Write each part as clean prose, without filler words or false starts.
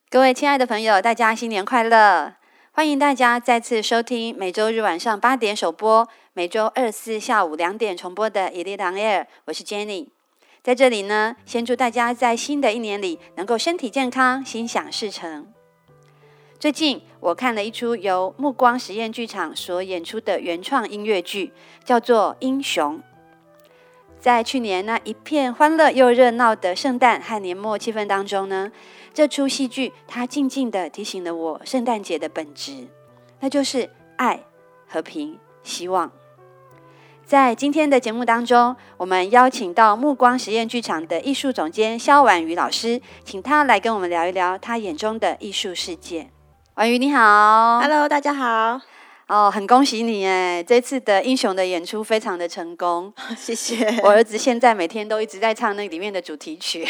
各位亲爱的朋友，大家新年快乐！欢迎大家再次收听每周日晚上8点首播，每周2、4下午2点重播的《一粒糖 Air》，我是 Jenny。在这里呢，先祝大家在新的一年里能够身体健康，心想事成。最近我看了一出由目光实验剧场所演出的原创音乐剧，叫做《英雄》。在去年那一片欢乐又热闹的圣诞和年末气氛当中呢，这出戏剧它静静地提醒了我圣诞节的本质，那就是爱、和平、希望。在今天的节目当中，我们邀请到目光实验剧场的艺术总监萧婉瑜老师，请他来跟我们聊一聊他眼中的艺术世界。婉瑜你好。 Hello， 大家好。 很恭喜你耶，这次的英雄的演出非常的成功。 谢谢。 我儿子现在每天都一直在唱那里面的主题曲。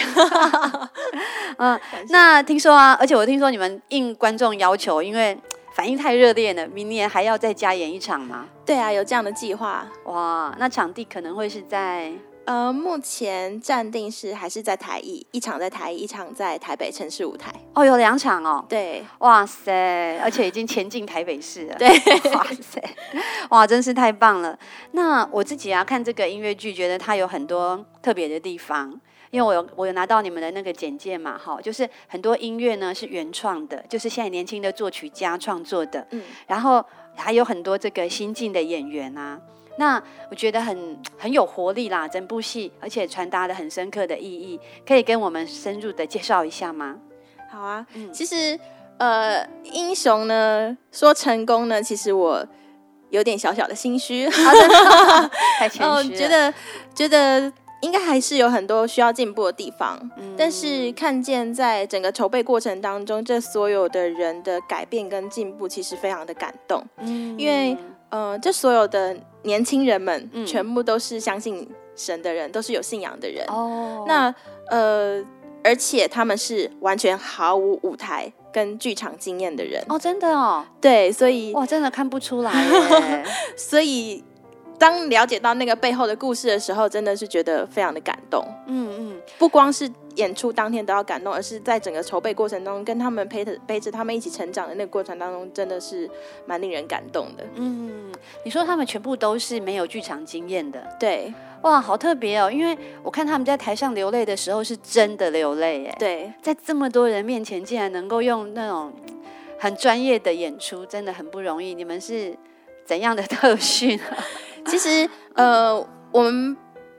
那听说啊，而且我听说你们应观众要求，因为反应太热烈了，明年还要再加演一场吗？ 对啊，有这样的计划。 哇，那场地可能会是在目前暂定是还是在台艺，一场在台艺，一场在台北城市舞台。 有2场哦。 对， 哇塞，而且已经前进台北市了。 对， 哇塞，哇，真是太棒了。那我自己啊，看这个音乐剧，觉得它有很多特别的地方。因为我有拿到你们的那个简介嘛，就是很多音乐呢是原创的，就是现在年轻的作曲家创作的，然后还有很多这个新进的演员啊。那我觉得很有活力啦，整部戏，而且传达了很深刻的意义，可以跟我们深入的介绍一下吗？ 好啊。其实英雄呢说成功呢，其实我有点小小的心虚。 太谦虚了。觉得应该还是有很多需要进步的地方，但是看见在整个筹备过程当中，这所有的人的改变跟进步，其实非常的感动。因为这所有的年轻人们，全部都是相信神的人，都是有信仰的人。那而且他们是完全毫无舞台跟剧场经验的人。 真的哦。 对，所以哇，真的看不出来耶。 所以当了解到那个背后的故事的时候，真的是觉得非常的感动。不光是演出当天都要感动，而是在整个筹备过程中，跟他们陪着他们一起成长的那个过程当中，真的是蛮令人感动的。 你说他们全部都是没有剧场经验的？ 对。 哇，好特别哦！因为我看他们在台上流泪的时候，是真的流泪耶。 对， 在这么多人面前，竟然能够用那种很专业的演出，真的很不容易。你们是怎样的特训啊？ 其实我们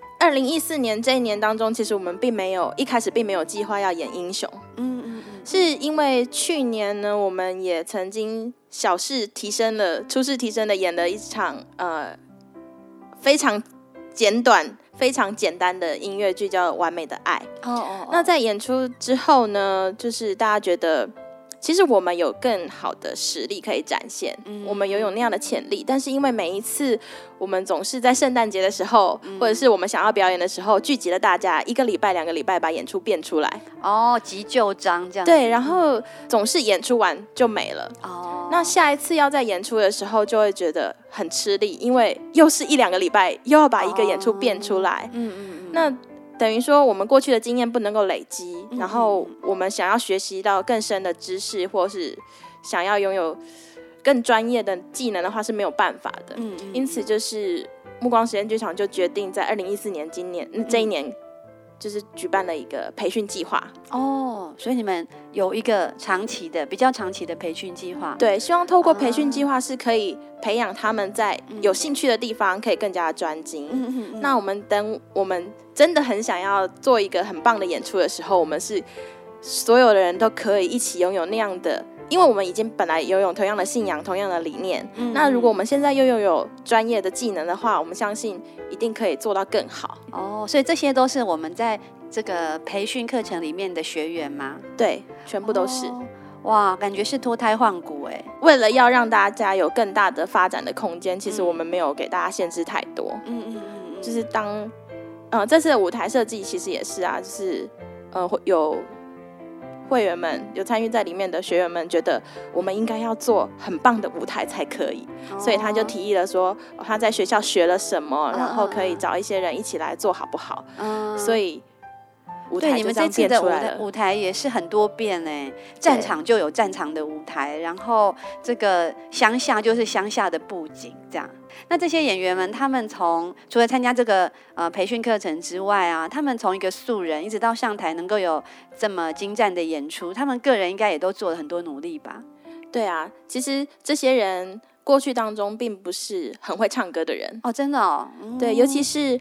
2014年这一年当中，其实我们一开始并没有计划要演英雄。是因为去年呢，我们也曾经初试提升的演了一场非常简短非常简单的音乐剧，叫《完美的爱》。那在演出之后呢，就是大家觉得其实我们有更好的实力可以展现，我们拥有那样的潜力，但是因为每一次我们总是在圣诞节的时候，或者是我们想要表演的时候，聚集了大家1个礼拜2个礼拜把演出变出来。 急就章这样。 对，然后总是演出完就没了。那下一次要再演出的时候，就会觉得很吃力，因为又是1-2个礼拜又要把一个演出变出来。那等于说我们过去的经验不能够累积，然后我们想要学习到更深的知识，或是想要拥有更专业的技能的话是没有办法的。因此就是目光实验剧场就决定在2014年这一年就是举办了一个培训计划。 所以你们有一个比较长期的培训计划。 对，希望透过培训计划是可以培养他们在有兴趣的地方可以更加的专精。那等我们真的很想要做一个很棒的演出的时候，我们是所有的人都可以一起拥有那样的，因为我们已经本来拥有同样的信仰同样的理念。那如果我们现在又拥有专业的技能的话，我们相信一定可以做到更好。 所以这些都是我们在这个培训课程里面的学员吗？ 对，全部都是。 哇，感觉是脱胎换骨哎！ 为了要让大家有更大的发展的空间，其实我们没有给大家限制太多。就是这次的舞台设计其实也是啊，就是有会员们有参与在里面的学员们觉得我们应该要做很棒的舞台才可以，所以他就提议了说他在学校学了什么，然后可以找一些人一起来做好不好。所以舞台就这样变出来了。 对，你们这次的舞台也是很多变哎，战场就有战场的舞台，然后这个乡下就是乡下的布景这样。那这些演员们，他们除了参加这个培训课程之外啊，他们从一个素人一直到上台能够有这么精湛的演出，他们个人应该也都做了很多努力吧？ 对啊，其实这些人过去当中并不是很会唱歌的人哦，真的哦， 对，尤其是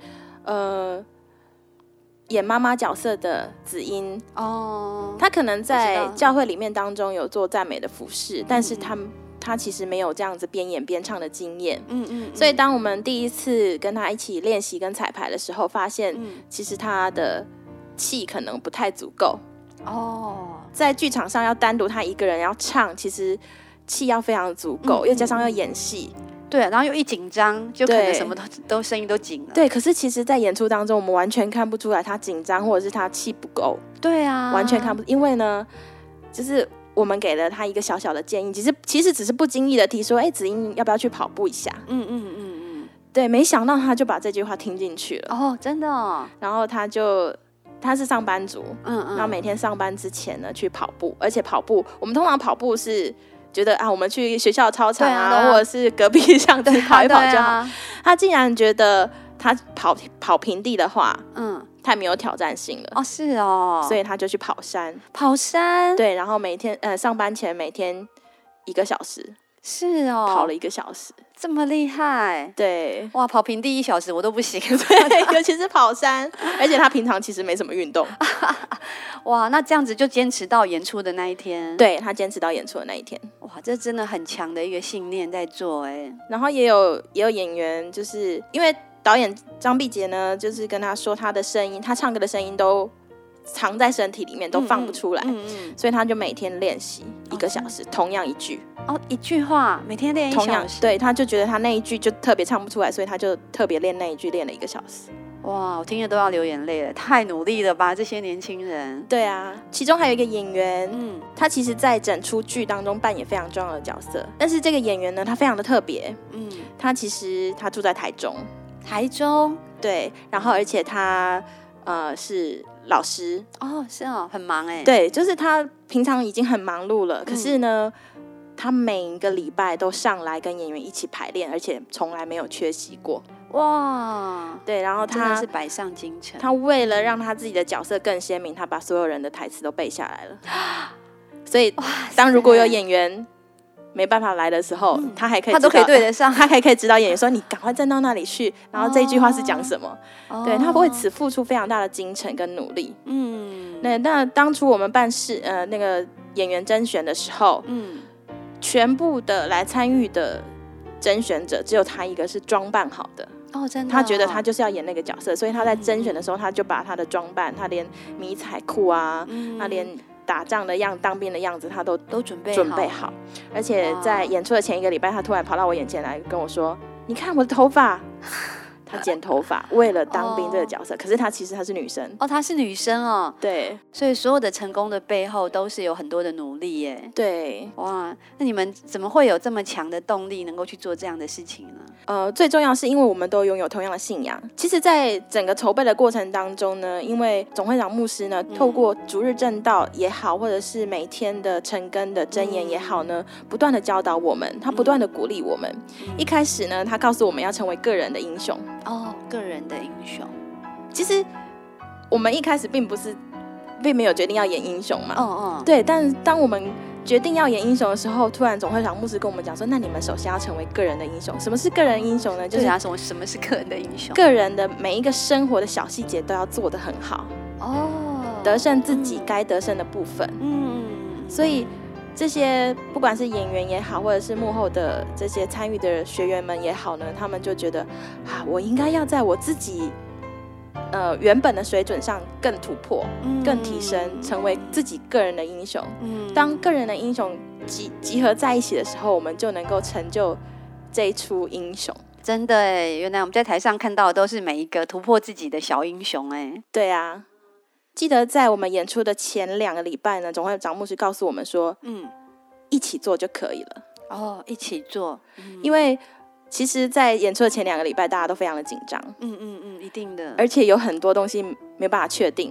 演妈妈角色的子音哦，他可能在教会里面当中有做赞美的服饰，但是他其实没有这样子边演边唱的经验，所以当我们第一次跟他一起练习跟彩排的时候，发现其实他的气可能不太足够哦，在剧场上要单独他一个人要唱，其实气要非常足够，又加上要演戏。 对，然后又一紧张，就可能什么都声音都紧了。 对，可是其实，在演出当中，我们完全看不出来他紧张，或者是他气不够。 对啊， 完全看不，因为呢，就是我们给了他一个小小的建议，其实只是不经意的提说，子英要不要去跑步一下？对，没想到他就把这句话听进去了。 哦，真的哦。 然后他是上班族，然后每天上班之前呢去跑步，而且跑步，我们通常跑步是觉得我们去学校操场啊，或者是隔壁巷子跑一跑就好。他竟然觉得他跑平地的话，太没有挑战性了。 哦，是哦， 所以他就去跑山。 跑山？ 对，然后每天上班前每天1个小时。 是哦， 跑了1个小时， 这么厉害？ 对， 哇，跑平地1小时我都不行。 对，尤其是跑山，而且他平常其实没什么运动。 哇，那这样子就坚持到演出的那一天？ 对，他坚持到演出的那一天。 哇，这真的很强的一个信念在做哎。 然后也有演员，就是因为导演张碧杰呢，就是跟他说他的声音，他唱歌的声音都藏在身体里面，都放不出来，所以他就每天练习1个小时，同样一句。 哦，一句话每天练1小时。 对，他就觉得他那一句就特别唱不出来，所以他就特别练那一句，练了1个小时。 哇，我听着都要流眼泪了，太努力了吧，这些年轻人。 对啊，其中还有一个演员，他其实在整出剧当中扮演非常重要的角色，但是这个演员呢，他非常的特别，他其实他住在台中。 台中？ 对，然后而且他是老师。 哦，是哦，很忙哎。 对，就是他平常已经很忙碌了，可是呢，他每一个礼拜都上来跟演员一起排练，而且从来没有缺席过。 哇， 对，然后他真的是百上京城。 他为了让他自己的角色更鲜明，他把所有人的台词都背下来了。所以当如果有演员没办法来的时候，他还可以他都可以对得上， 他还可以指导演员说：“你赶快站到那里去。”然后这一句话是讲什么？对，他为此付出非常大的精神跟努力。那当初我们办那个演员甄选的时候，全部的来参与的甄选者只有他一个是装扮好的。 哦，真的。 他觉得他就是要演那个角色，所以他在甄选的时候，他就把他的装扮，他连迷彩裤啊，他连打仗的当兵的样子，他都准备好。而且在演出的前1个礼拜，他突然跑到我眼前来跟我说：“你看我的头发。”他剪头发，为了当兵这个角色。可是其实她是女生。 哦，她是女生哦。 对， 所以所有的成功的背后都是有很多的努力耶。 对， 哇，那你们怎么会有这么强的动力能够去做这样的事情呢？ 最重要是因为我们都拥有同样的信仰。其实在整个筹备的过程当中呢，因为总会长牧师呢，透过逐日正道也好，或者是每天的晨更的箴言也好呢，不断的教导我们，他不断的鼓励我们。一开始呢，他告诉我们要成为个人的英雄。 哦，个人的英雄。 其实我们一开始并没有决定要演英雄嘛。对，但当我们决定要演英雄的时候，突然总会长牧师跟我们讲说，那你们首先要成为个人的英雄。什么是个人英雄呢？就是什么是个人的英雄？ 个人的每一个生活的小细节都要做得很好。得胜自己该得胜的部分。所以这些不管是演员也好，或者是幕后的这些参与的学员们也好呢，他们就觉得我应该要在我自己原本的水准上更突破，更提升，成为自己个人的英雄。当个人的英雄集合在一起的时候，我们就能够成就这一出英雄。 真的耶，原来我们在台上看到的都是每一个突破自己的小英雄哎。 对啊。记得在我们演出的前2个礼拜呢，总会长牧师告诉我们说，一起做就可以了。 哦，一起做。 因为其实在演出的前2个礼拜，大家都非常的紧张。 一定的。 而且有很多东西没办法确定。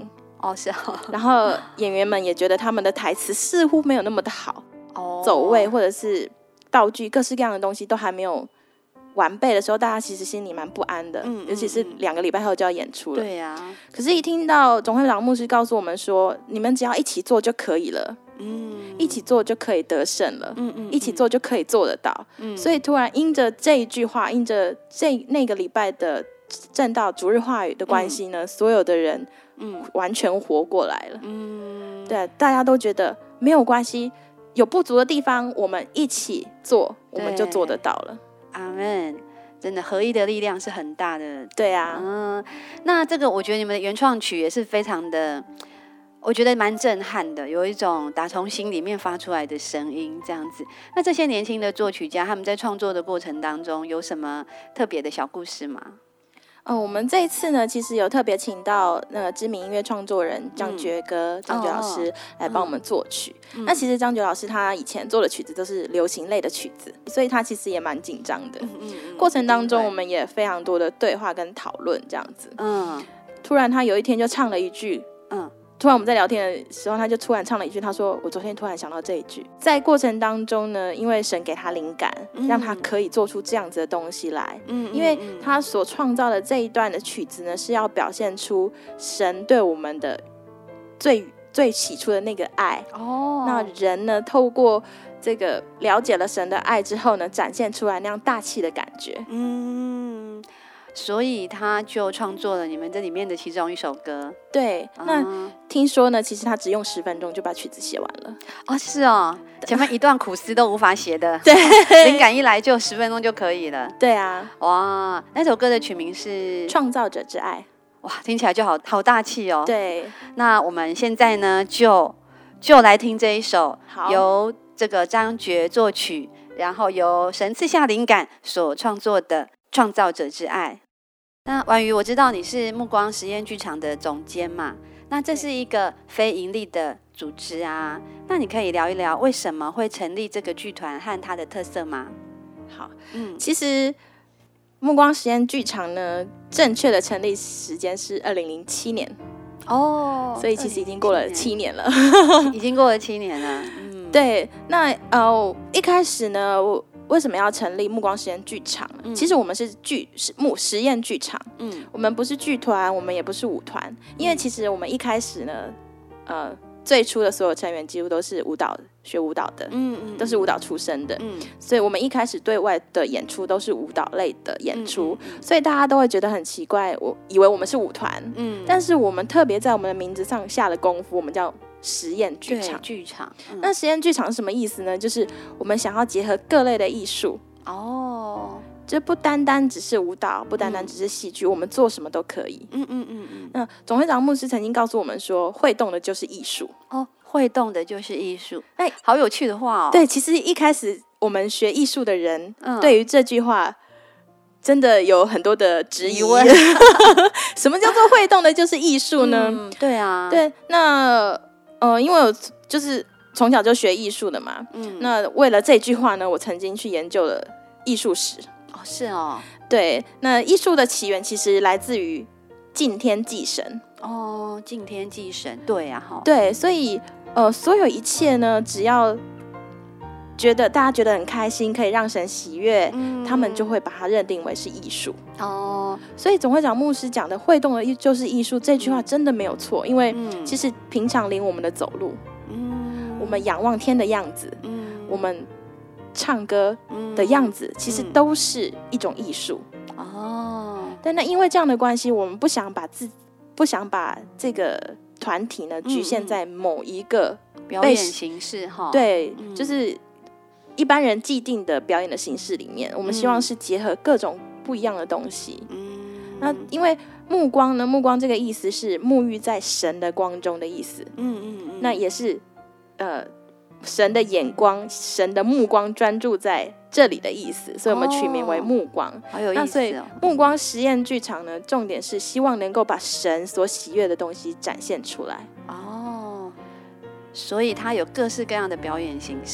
哦，是哦。 然后演员们也觉得他们的台词似乎没有那么的好，走位或者是道具各式各样的东西都还没有完备的时候，大家其实心里蛮不安的，尤其是2个礼拜后就要演出了。 对呀。 可是，一听到总会长牧师告诉我们说，你们只要一起做就可以了，一起做就可以得胜了，一起做就可以做得到。所以突然因着这一句话，因着那个礼拜的正道主日话语的关系呢，所有的人完全活过来了。对，大家都觉得没有关系，有不足的地方我们一起做，我们就做得到了。 阿们，真的合一的力量是很大的。 对啊， 那这个我觉得你们的原创曲也是非常的，我觉得蛮震撼的，有一种打从心里面发出来的声音这样子。那这些年轻的作曲家他们在创作的过程当中有什么特别的小故事吗？ 我们这一次呢，其实有特别请到知名音乐创作人张觉哥、张觉老师来帮我们作曲。那其实张觉老师他以前做的曲子都是流行类的曲子，所以他其实也蛮紧张的。过程当中我们也非常多的对话跟讨论这样子。突然他有一天就唱了一句，突然我们在聊天的时候，他就突然唱了一句，他说我昨天突然想到这一句。在过程当中呢，因为神给他灵感，让他可以做出这样子的东西来。因为他所创造的这一段的曲子呢，是要表现出神对我们的最起初的那个爱。那人呢，透过这个了解了神的爱之后呢，展现出来那样大气的感觉。 所以他就创作了你们这里面的其中一首歌。 对，那听说呢，其实他只用10分钟就把曲子写完了。 是哦，前面一段苦思都无法写的， 对， 灵感一来就10分钟就可以了。 对啊， 哇，那首歌的曲名是《 创造者之爱》。 哇，听起来就好大气哦。 对， 那我们现在呢，就来听这一首由这个张觉作曲，然后由神赐下灵感所创作的《创造者之爱》。那婉瑜，我知道你是目光实验剧场的总监嘛，那这是一个非盈利的组织啊，那你可以聊一聊为什么会成立这个剧团和它的特色吗？ 好，其实目光实验剧场呢，正确的成立时间是2007年。所以其实已经过了7年了。 已经过了7年了。 对，那一开始呢，为什么要成立目光实验剧场？其实我们是实验剧场，我们不是剧团，我们也不是舞团，因为其实我们一开始呢，最初的所有成员几乎都是学舞蹈的，都是舞蹈出身的，所以我们一开始对外的演出都是舞蹈类的演出，所以大家都会觉得很奇怪，我以为我们是舞团，但是我们特别在我们的名字上下了功夫，我们叫实验剧场。那实验剧场是什么意思呢？就是我们想要结合各类的艺术，就不单单只是舞蹈，不单单只是戏剧，我们做什么都可以。那总会长牧师曾经告诉我们说，会动的就是艺术。 会动的就是艺术，好有趣的话哦。 对，其实一开始我们学艺术的人，对于这句话真的有很多的质疑问。什么叫做会动的就是艺术呢？ 对啊， 对，那因为我就是从小就学艺术的嘛，那为了这句话呢，我曾经去研究了艺术史。 是哦， 对，那艺术的起源其实来自于敬天祭神。 敬天祭神，对啊， 对，所以所有一切呢，只要大家觉得很开心，可以让神喜悦，他们就会把它认定为是艺术。所以总会长牧师讲的会动的就是艺术这句话真的没有错，因为其实平常领我们的走路，我们仰望天的样子，我们唱歌的样子，其实都是一种艺术。但那因为这样的关系，我们不想把这个团体呢局限在某一个表演形式。 对，就是一般人既定的表演的形式里面，我们希望是结合各种不一样的东西。那因为目光这个意思是沐浴在神的光中的意思。那也是神的眼光，神的目光专注在这里的意思，所以我们取名为目光。 好有意思。 那所以目光实验剧场呢，重点是希望能够把神所喜悦的东西展现出来。 所以它有各式各样的表演形式。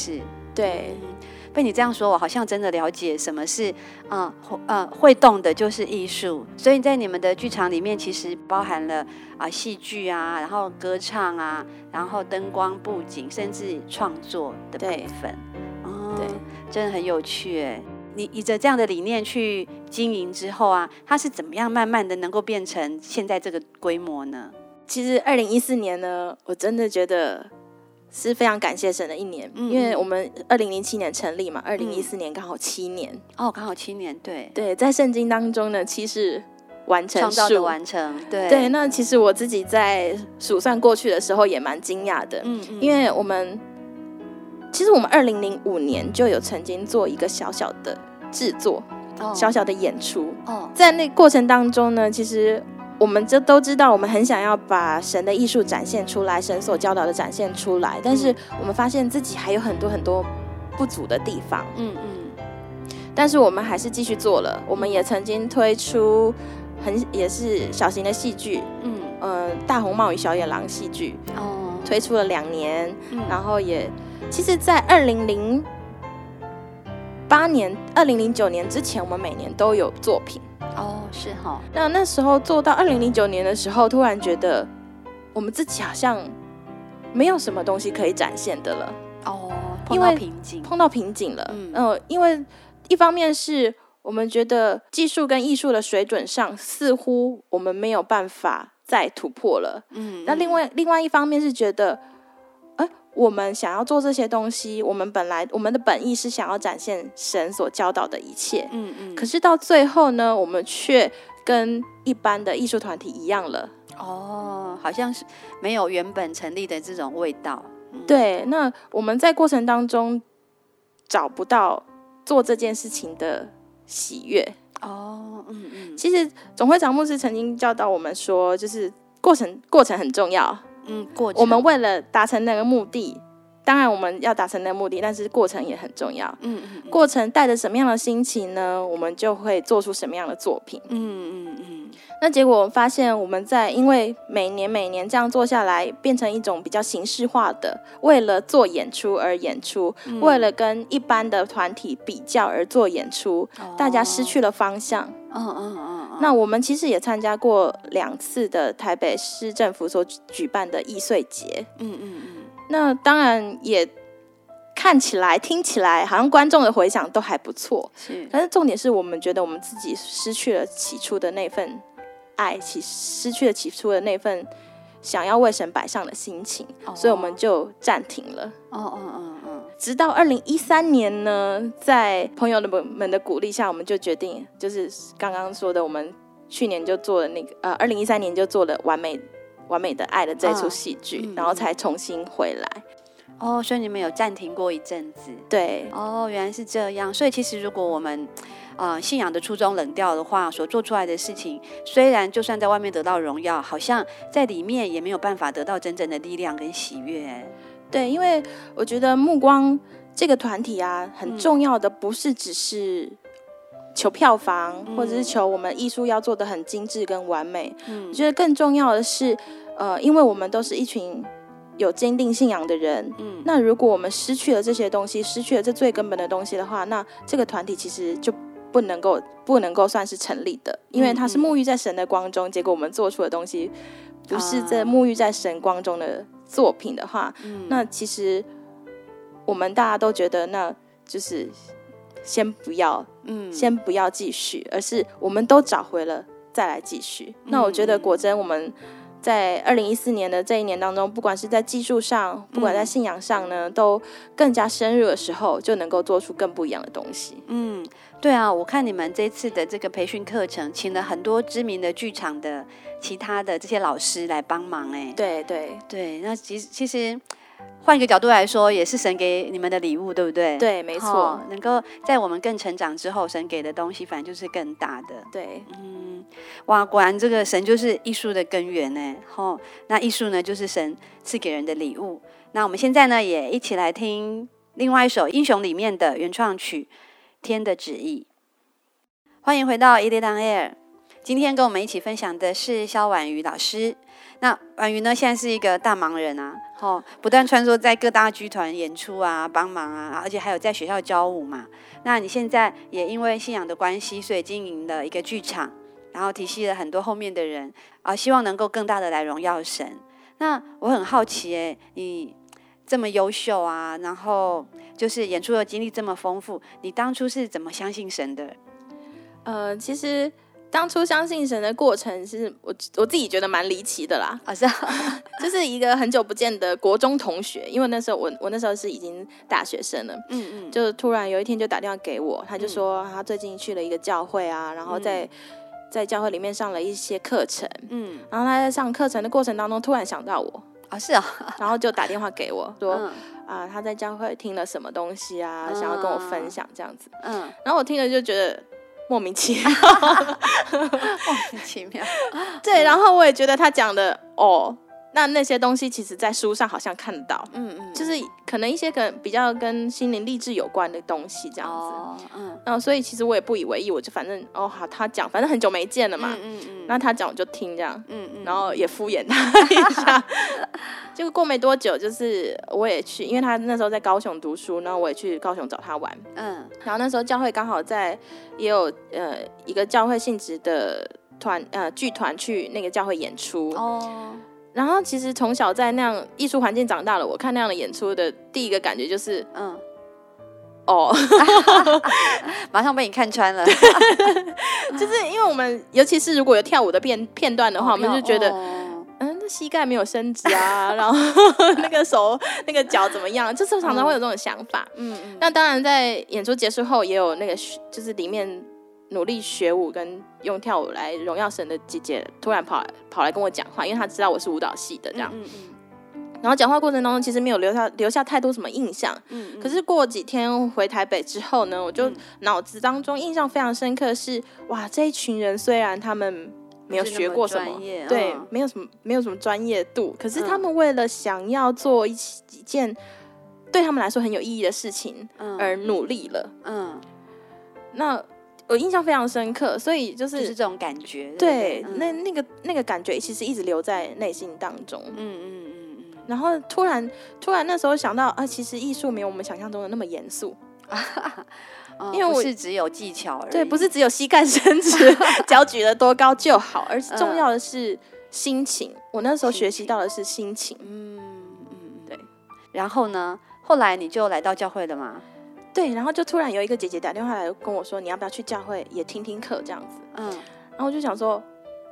对。 被你这样说，我好像真的了解什么是会动的就是艺术。所以在你们的剧场里面，其实包含了戏剧啊，然后歌唱啊，然后灯光布景，甚至创作的部分。对，真的很有趣耶。你依着这样的理念去经营之后啊，它是怎么样慢慢的能够变成现在这个规模呢？ 其实2014年呢，我真的觉得是非常感谢神的一年，因为我们2007年成立嘛，2014年刚好7年。 刚好7年， 对，在圣经当中呢，7是完成数， 创造的完成， 对。那其实我自己在数算过去的时候也蛮惊讶的，因为其实我们2005年就有曾经做一个小小的制作，小小的演出。在那过程当中呢，其实我们都知道，我们很想要把神的艺术展现出来，神所教导的展现出来，但是我们发现自己还有很多很多不足的地方。但是我们还是继续做了。我们也曾经推出也是小型的戏剧，大红帽与小野狼戏剧，推出了2年，然后其实在2009年之前，我们每年都有作品。 是哈。 那时候做到2009年的时候，突然觉得我们自己好像没有什么东西可以展现的了。 碰到瓶颈了。 因为一方面是我们觉得技术跟艺术的水准上，似乎我们没有办法再突破了。那另外一方面是觉得，我们想要做这些东西，我们的本意是想要展现神所教导的一切。可是到最后呢，我们却跟一般的艺术团体一样了。 好像是没有原本成立的这种味道。 对，那我们在过程当中找不到做这件事情的喜悦。其实总会长牧师曾经教导我们说，就是过程很重要。我们为了达成那个目的，当然我们要达成那个目的，但是过程也很重要。过程带着什么样的心情呢，我们就会做出什么样的作品。那结果我们发现，我们因为每年这样做下来，变成一种比较形式化的，为了做演出而演出，为了跟一般的团体比较而做演出，大家失去了方向。那我们其实也参加过2次的台北市政府所举办的艺穗节。那当然也看起来听起来好像观众的回响都还不错，但是重点是我们觉得我们自己失去了起初的那份爱，失去了起初的那份想要为神摆上的心情，所以我们就暂停了。直到2013年呢，在朋友们的鼓励下，我们就决定，就是刚刚说的，我们去年就做了2013年就做了完美的爱的这出戏剧，然后才重新回来。 所以你们有暂停过一阵子。 对。 原来是这样。所以其实如果我们信仰的初衷冷掉的话，所做出来的事情，虽然就算在外面得到荣耀，好像在里面也没有办法得到真正的力量跟喜悦。 对，因为我觉得目光这个团体啊，很重要的不是只是求票房，或者是求我们艺术要做得很精致跟完美。我觉得更重要的是，因为我们都是一群有坚定信仰的人，那如果我们失去了这些东西，失去了这最根本的东西的话，那这个团体其实就不能够算是成立的，因为它是沐浴在神的光中，结果我们做出的东西不是在沐浴在神光中的作品的话，那其实我们大家都觉得那就是先不要继续，而是我们都找回了再来继续。那我觉得果真我们在2014年的这一年当中，不管是在技术上，不管在信仰上呢，都更加深入的时候，就能够做出更不一样的东西。 对啊，我看你们这次的这个培训课程，请了很多知名的剧场的其他的这些老师来帮忙。对，那其实换一个角度来说，也是神给你们的礼物，对不对？ 对，没错。 能够在我们更成长之后，神给的东西反正就是更大的。 对， 哇，果然这个神就是艺术的根源呢。那艺术呢，就是神赐给人的礼物。那我们现在呢，也一起来听另外一首《英雄》里面的原创曲《天的旨意》。欢迎回到伊利当 Air， 今天跟我们一起分享的是萧婉瑜老师。那婉瑜呢，现在是一个大忙人啊， 不断穿梭在各大剧团演出啊，帮忙啊，而且还有在学校教舞嘛。那你现在也因为信仰的关系，所以经营了一个剧场，然后提携了很多后面的人希望能够更大的来荣耀神。那我很好奇你这么优秀啊，然后就是演出的经历这么丰富，你当初是怎么相信神的？ 其实当初相信神的过程是我自己觉得蛮离奇的啦。 是啊， 就是一个很久不见的国中同学，因为那时候我那时候是已经大学生了，就突然有一天就打电话给我，他就说他最近去了一个教会啊，然后在教会里面上了一些课程，然后他在上课程的过程当中突然想到我。 是啊， 然后就打电话给我说，他在教会听了什么东西啊，想要跟我分享这样子。然后我听了就觉得莫名其妙， 莫名其妙。 对，然后我也觉得他讲的那些东西其实在书上好像看到，就是可能一些比较跟心灵励志有关的东西这样子。然后所以其实我也不以为意，我就反正好，他讲，反正很久没见了嘛，那他讲我就听这样，然后也敷衍他一下。结果过没多久，就是我也去，因为他那时候在高雄读书，然后我也去高雄找他玩。然后那时候教会刚好也有一个教会性质的剧团去那个教会演出。然后其实从小在那样艺术环境长大了，我看那样的演出的第一个感觉就是马上被你看穿了。 就是因为我们尤其是如果有跳舞的片段的话，我们就觉得那膝盖没有伸直啊，然后那个手那个脚怎么样，就是常常会有这种想法。那当然在演出结束后也有那个就是里面努力学舞跟用跳舞来荣耀神的姐姐突然跑来跟我讲话，因为她知道我是舞蹈系的这样。然后讲话过程当中其实没有留下太多什么印象。可是过几天回台北之后呢，我就脑子当中印象非常深刻是，哇，这一群人虽然他们没有学过什么，对，没有什么专业度，可是他们为了想要做一件对他们来说很有意义的事情而努力了。那我印象非常深刻，所以就是这种感觉。 对，那个感觉其实一直留在内心当中。然后突然那时候想到其实艺术没有我们想象中的那么严肃。 因为不是只有技巧而已， 对，不是只有膝盖伸直脚举得多高就好，而是重要的是心情。我那时候学习到的是心情。对。 然后呢，后来你就来到教会了吗？ 对，然后就突然有一个姐姐打电话来跟我说，你要不要去教会也听听课这样子。然后我就想说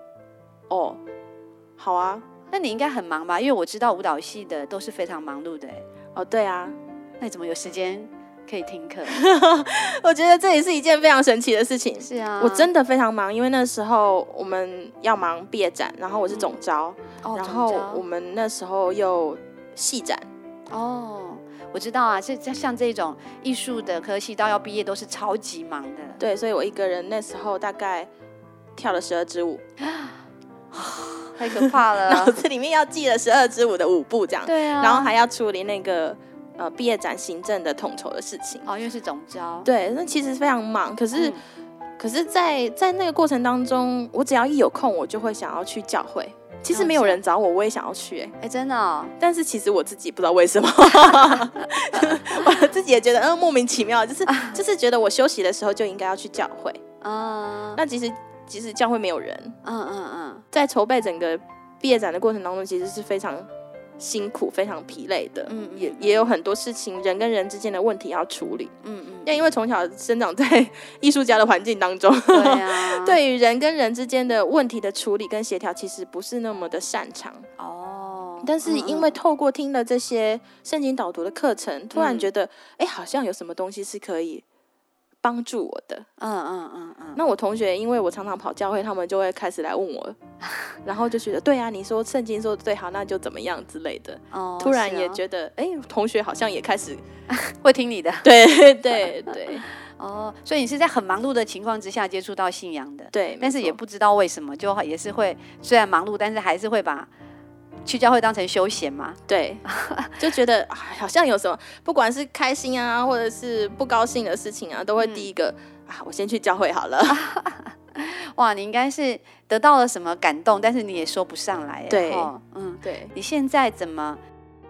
好啊。 那你应该很忙吧？因为我知道舞蹈系的都是非常忙碌的。 对啊。 那你怎么有时间可以听课？ 我觉得这也是一件非常神奇的事情。 是啊， 我真的非常忙，因为那时候我们要忙毕业展，然后我是总招，然后我们那时候又系展。 我知道啊，像这种艺术的科系到要毕业都是超级忙的。 对，所以我一个人那时候大概跳了12支舞。 太可怕了。 脑子里面要记了12支舞的舞步这样。 对啊。 然后还要处理那个毕业展行政的统筹的事情。 因为是总招。 对，那其实非常忙。可是在那个过程当中，我只要一有空，我就会想要去教会。其实没有人找我，我也想要去。 真的但是其实我自己不知道为什么，我自己也觉得莫名其妙，就是觉得我休息的时候就应该要去教会。那其实教会没有人。在筹备整个毕业展的过程当中，其实是非常辛苦、非常疲累的。也有很多事情，人跟人之间的问题要处理。因为从小生长在艺术家的环境当中，对于人跟人之间的问题的处理跟协调，其实不是那么的擅长。但是因为透过听了这些圣经导读的课程，突然觉得好像有什么东西是可以帮助我的。那我同学因为我常常跑教会，他们就会开始来问我，然后就觉得对啊，你说圣经说的对，好，那就怎么样之类的。突然也觉得同学好像也开始会听你的。 对对对。 所以你是在很忙碌的情况之下接触到信仰的。 对， 但是也不知道为什么，就也是会虽然忙碌，但是还是会把去教会当成休闲嘛。 对。就觉得好像有什么，不管是开心啊或者是不高兴的事情啊，都会第一个我先去教会好了。 哇，你应该是得到了什么感动，但是你也说不上来。 对。 对。你现在怎么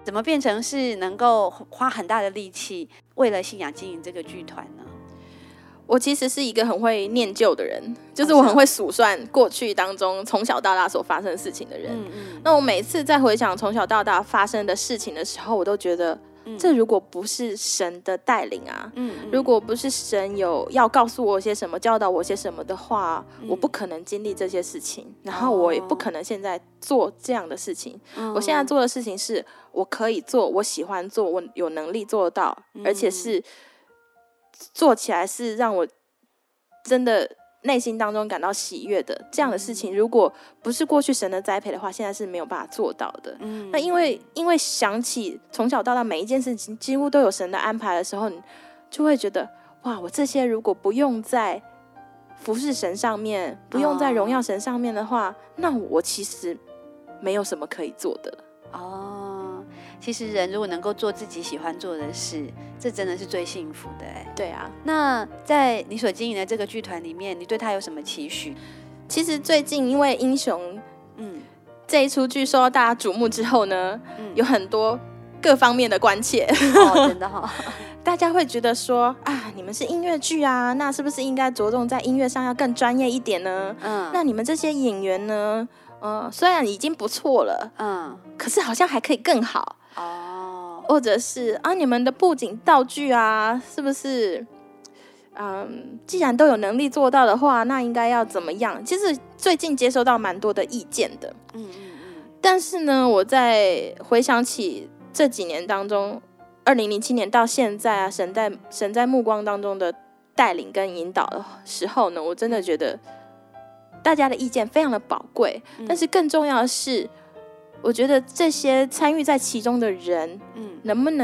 怎么变成是能够花很大的力气为了信仰经营这个剧团呢？ 我其实是一个很会念旧的人，就是我很会数算过去当中从小到大所发生的事情的人。那我每次在回想从小到大发生的事情的时候，我都觉得这如果不是神的带领啊，如果不是神有要告诉我些什么，教导我些什么的话，我不可能经历这些事情，然后我也不可能现在做这样的事情。我现在做的事情是我可以做，我喜欢做，我有能力做得到，而且是做起来是让我真的内心当中感到喜悦的这样的事情，如果不是过去神的栽培的话，现在是没有办法做到的。那因为想起从小到大每一件事情几乎都有神的安排的时候，你就会觉得哇，我这些如果不用在服侍神上面，不用在荣耀神上面的话，那我其实没有什么可以做的了。 其实人如果能够做自己喜欢做的事，这真的是最幸福的。 对啊。 那在你所经营的这个剧团里面，你对他有什么期许？ 其实最近因为英雄这一出剧受到大家瞩目之后呢，有很多各方面的关切。 真的大家会觉得说啊，你们是音乐剧啊，那是不是应该着重在音乐上要更专业一点呢？那你们这些演员呢，虽然已经不错了，可是好像还可以更好。或者是你们的布景道具啊，是不是既然都有能力做到的话，那应该要怎么样？其实最近接收到蛮多的意见的。但是呢，我在回想起这几年当中，2007年到现在啊，神在目光当中的带领跟引导的时候呢，我真的觉得大家的意见非常的宝贵。但是更重要的是，我觉得这些参与在其中的人，能不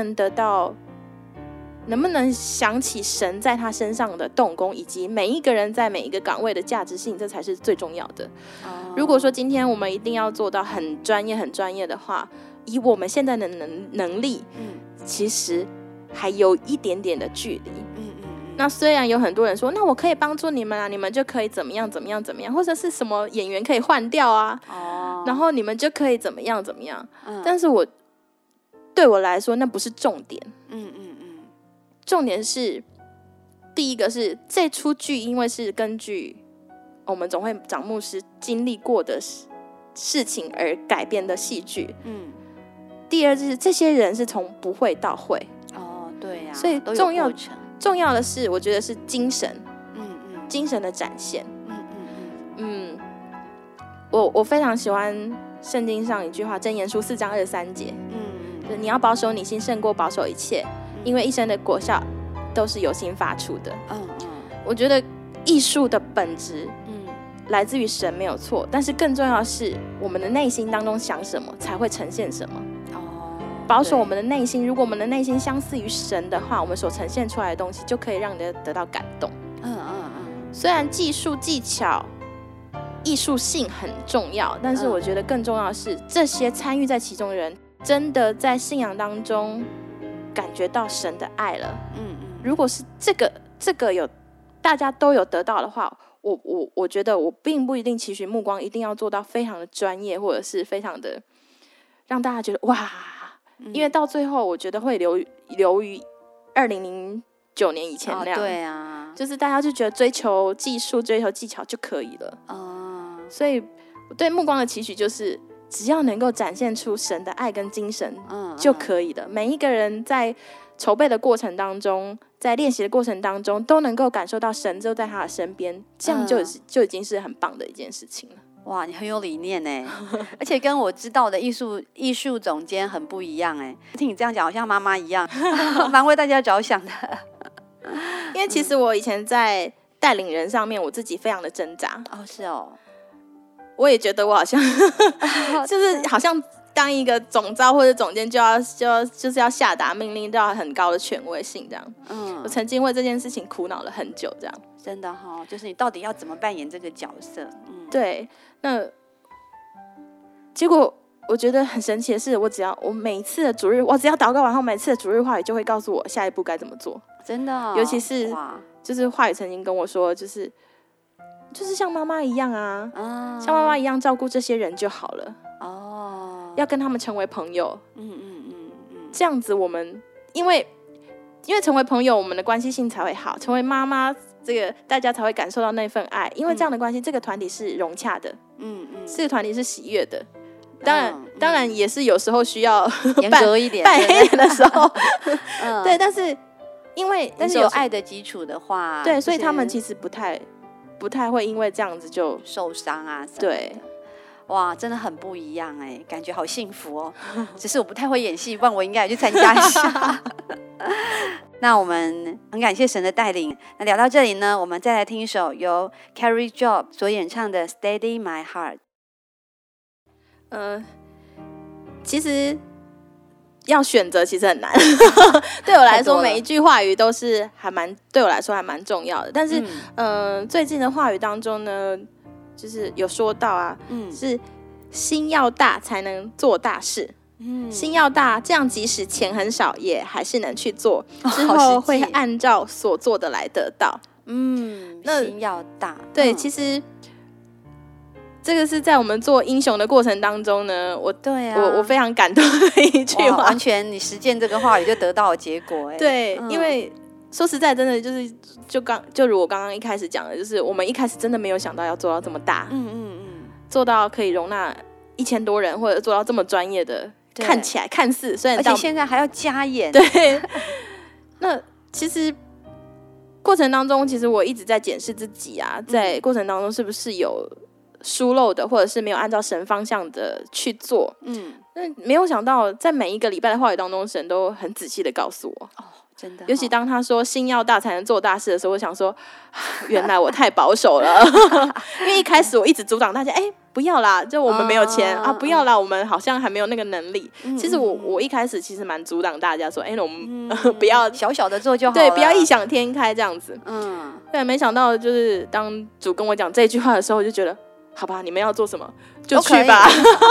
能想起神在他身上的动工，以及每一个人在每一个岗位的价值性，这才是最重要的。如果说今天我们一定要做到很专业的话，以我们现在的能力，其实还有一点点的距离。那虽然有很多人说，那我可以帮助你们啊，你们就可以怎么样，或者是什么演员可以换掉啊，然后你们就可以怎么样，但是对我来说那不是重点。重点是第一个是这出剧因为是根据我们总会长牧师经历过的事情而改编的戏剧。第二就是这些人是从不会到会。 对呀， 所以重要的是我觉得是精神，精神的展现。我非常喜欢圣经上一句话，箴言书4章23节，就是你要保守你心胜过保守一切，因为一生的果效都是由心发出的。我觉得艺术的本质来自于神没有错，但是更重要的是我们的内心当中想什么才会呈现什么。保守我们的内心，如果我们的内心相似于神的话，我们所呈现出来的东西就可以让人得到感动。虽然技术技巧艺术性很重要，但是我觉得更重要的是这些参与在其中的人真的在信仰当中感觉到神的爱了。如果是这个有大家都有得到的话，我觉得我并不一定期许目光一定要做到非常的专业，或者是非常的让大家觉得哇，因为到最后我觉得会流于2009年以前那样。 对啊， 就是大家就觉得追求技术追求技巧就可以了。所以我对目光的期许就是只要能够展现出神的爱跟精神就可以了。每一个人在筹备的过程当中，在练习的过程当中，都能够感受到神就在他的身边，这样就已经是很棒的一件事情了。 哇，你很有理念耶而且跟我知道的艺术总监很不一样耶。听你这样讲好像妈妈一样蛮为大家着想的因为其实我以前在带领人上面我自己非常的挣扎。 是哦， 我也觉得我好像就是好像当一个总召或者总监就是要下达命令，都要很高的权威性这样。我曾经为这件事情苦恼了很久这样。 真的就是你到底要怎么扮演这个角色。 对，那结果我觉得很神奇的是，我每一次的主日，我只要祷告完后，每次的主日话语就会告诉我下一步该怎么做。 真的尤其是就是话语曾经跟我说，就是像妈妈一样啊，像妈妈一样照顾这些人就好了。要跟他们成为朋友。 这样子我们因为成为朋友，我们的关系性才会好，成为妈妈，这个大家才会感受到那份爱。因为这样的关系，这个团体是融洽的，这个团体是喜悦的。当然也是有时候需要严格一点， 扮黑脸的时候，对，但是有爱的基础的话， 对，所以他们其实不太会因为这样子就受伤啊什么的。 对， 哇，真的很不一样哎，感觉好幸福哦。只是我不太会演戏，不然我应该也去参加一下。那我们很感谢神的带领。那聊到这里呢，我们再来听一首由 Carrie Job 所演唱的 Steady My Heart。 其实要选择其实很难。对我来说，每一句话语都是对我来说还蛮重要的。但是最近的话语当中呢，就是有说到啊，是心要大才能做大事。心要大，这样即使钱很少也还是能去做，之后会按照所做的来得到。 心要大， 对，其实这个是在我们做英雄的过程当中呢，我非常感动的一句话， 完全你实践这个话语就得到了结果。 对，因为说实在，真的就是就如我刚刚一开始讲的，就是我们一开始真的没有想到要做到这么大，做到可以容纳1000多人，或者做到这么专业的，看起来看似虽然而且现在还要加演， 对，那其实过程当中，其实我一直在检视自己啊，在过程当中是不是有疏漏的，或者是没有按照神方向的去做。那没有想到，在每一个礼拜的话语当中，神都很仔细的告诉我。 真的， 尤其当他说心要大才能做大事的时候，我想说，原来我太保守了。因为一开始我一直阻挡大家，不要啦，就我们没有钱啊，不要啦，我们好像还没有那个能力。其实我一开始其实蛮阻挡大家说，我们不要小小的做就好了， 对，不要异想天开这样子。对，没想到就是当主跟我讲这句话的时候，我就觉得，好吧，你们要做什么就去吧。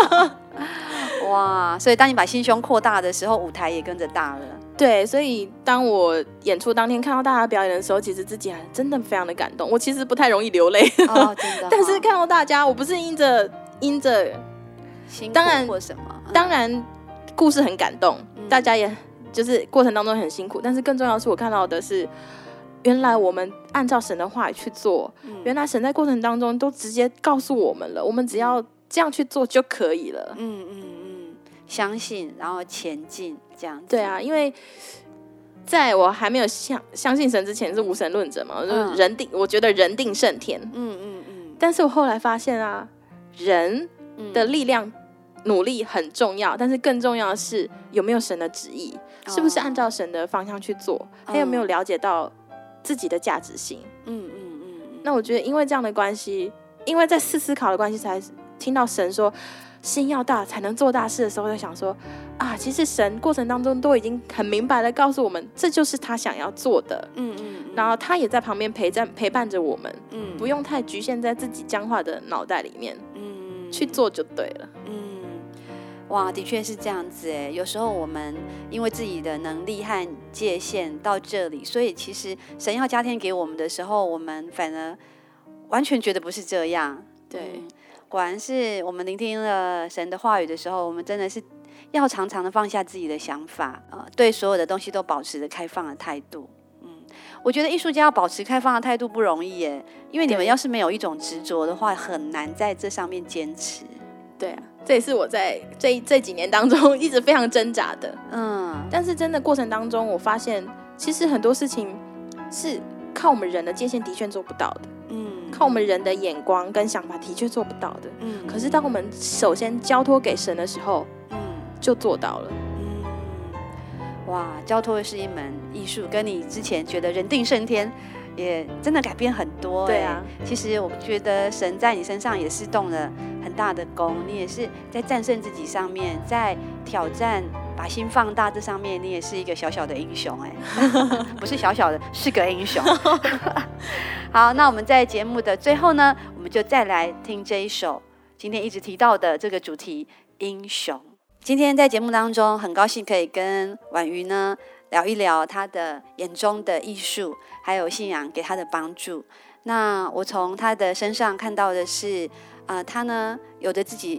哇，所以当你把心胸扩大的时候，舞台也跟着大了。 对，所以当我演出当天看到大家表演的时候，其实自己还真的非常的感动。我其实不太容易流泪，真的。但是看到大家，我不是因着辛苦或什么， 当然故事很感动，大家也就是过程当中很辛苦，但是更重要的是我看到的是，原来我们按照神的话语去做，原来神在过程当中都直接告诉我们了，我们只要这样去做就可以了。 相信，然后前进，这样子。 对啊，因为在我还没有相信神之前是无神论者嘛，就是我觉得人定胜天。但是我后来发现啊，人的力量、努力很重要，但是更重要的是有没有神的旨意，是不是按照神的方向去做，还有没有了解到自己的价值性。那我觉得因为这样的关系，因为在思考的关系，才听到神说心要大才能做大事的时候，就想说啊，其实神过程当中都已经很明白的告诉我们，这就是他想要做的。然后他也在旁边陪伴着我们，不用太局限在自己僵化的脑袋里面，去做就对了。 哇，的确是这样子哎。有时候我们因为自己的能力和界限到这里，所以其实神要加添给我们的时候，我们反而完全觉得不是这样。 对， 果然是我们聆听了神的话语的时候，我们真的是要常常的放下自己的想法，对所有的东西都保持着开放的态度。我觉得艺术家要保持开放的态度不容易耶，因为你们要是没有一种执着的话，很难在这上面坚持。 对啊，这也是我在这几年当中一直非常挣扎的。但是真的过程当中，我发现其实很多事情是靠我们人的界限的确做不到的。靠我们人的眼光跟想法的确做不到的。可是当我们首先交托给神的时候，就做到了。 哇，交托是一门艺术，跟你之前觉得人定胜天也真的改变很多。 对啊， 其实我觉得神在你身上也是动了很大的功，你也是在战胜自己上面，在挑战把心放大这上面，你也是一个小小的英雄不是小小的，是个英雄。好，那我们在节目的最后呢，我们就再来听这一首今天一直提到的这个主题英雄。今天在节目当中很高兴可以跟婉瑜呢聊一聊她的眼中的艺术还有信仰给她的帮助。那我从她的身上看到的是她呢有着自己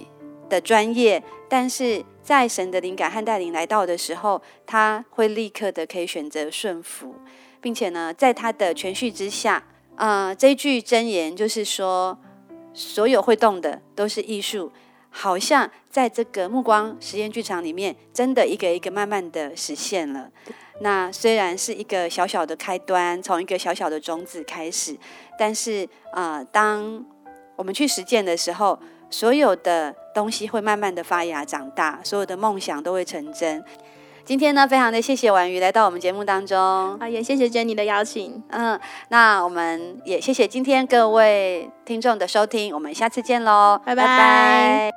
的专业，但是在神的灵感和带领来到的时候，他会立刻的可以选择顺服，并且呢，在他的权序之下，这一句箴言就是说，所有会动的都是艺术，好像在这个目光实验剧场里面，真的一个一个慢慢的实现了。那虽然是一个小小的开端，从一个小小的种子开始，但是当我们去实践的时候，所有的东西会慢慢的发芽长大，所有的梦想都会成真。今天呢，非常的谢谢婉瑜来到我们节目当中， 也谢谢 Jenny 的邀请。 那我们也谢谢今天各位听众的收听，我们下次见喽， 拜拜。